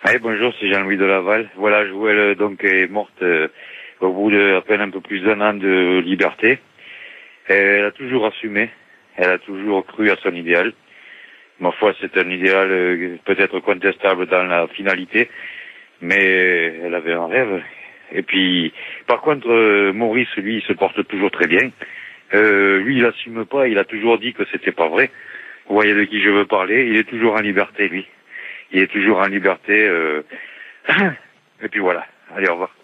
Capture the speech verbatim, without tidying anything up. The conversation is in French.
Allez, bonjour, c'est Jean-Louis de Laval. Voilà, Joël donc est morte euh, au bout de à peine un peu plus d'un an de liberté. Elle a toujours assumé, elle a toujours cru à son idéal. Ma foi, c'est un idéal euh, peut-être contestable dans la finalité, mais elle avait un rêve. Et puis, par contre, euh, Maurice, lui, il se porte toujours très bien. Euh, lui, il assume pas, il a toujours dit que c'était pas vrai. Vous voyez de qui je veux parler, il est toujours en liberté, lui. Il est toujours en liberté. Euh... Et puis voilà. Allez, au revoir.